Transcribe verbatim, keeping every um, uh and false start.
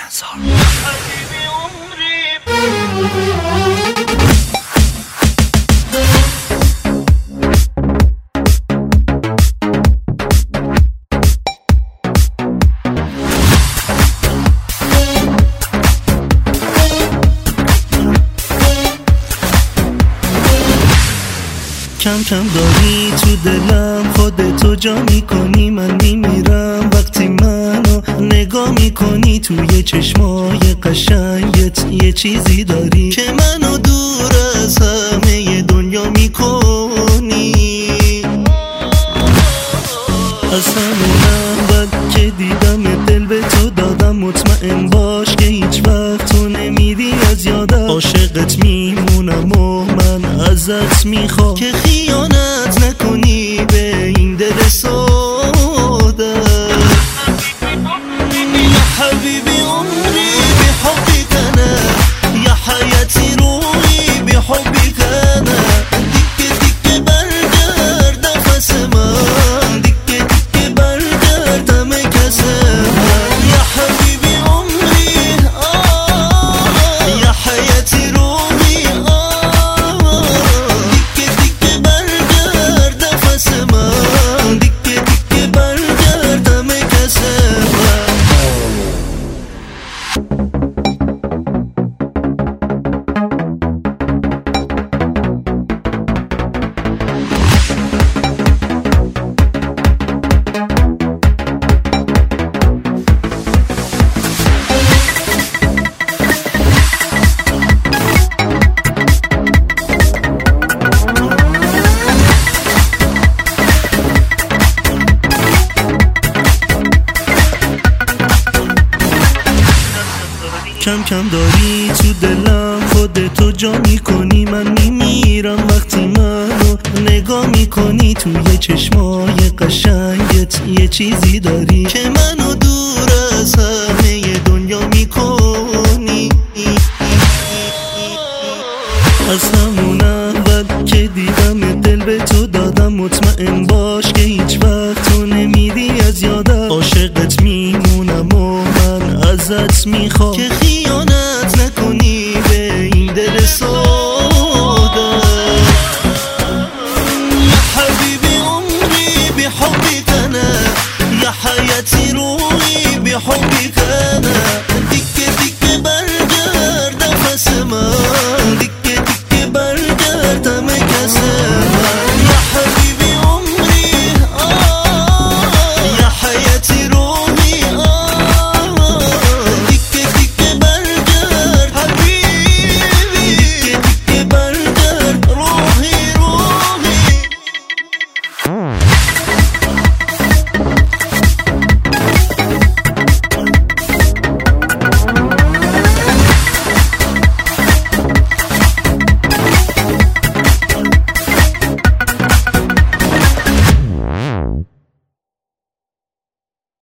بلندسار. کم کم داری تو دلم، خودتو جا میکنی، من میمیرم وقتی منو نگاه میکنی. توی چشمای قشنگت یه چیزی داری که منو دور از همه دنیا میکنی. از همون اول که دیدم دل به تو دادم، مطمئن باش که هیچ وقت تو نمیری از یادم. عاشقت میمونم و من ازت میخوام که خیانت نکنی به این دل ساده. یا حبیبی عمری بحبك انا، یا حیاتی روحی بحبك انا. دیگه دیگه برگرد نفس من، دیگه دیگه برگرد همه کس من. یا حبیبی عمری آه، یا حیاتی روحی آه. دیگه دیگه برگرد نفس من، دیگه دیگه برگرد همه کس من. کم کم داری تو دلم، خودتو جا میکنی، من میمیرم وقتی منو نگاه میکنی. توی چشمای قشنگت یه چیزی داری که منو دور از همه دنیا میکنی. از همون اول که دیدم دل به تو دادم، مطمئن باش که هیچ وقت تو نمیری از یادم. عاشقت میمونم و من ازت میخوام که خیانت نکنی به این دل ساده. یا حبیبی عمری بحبك انا، یا حیاتی روحی بحبك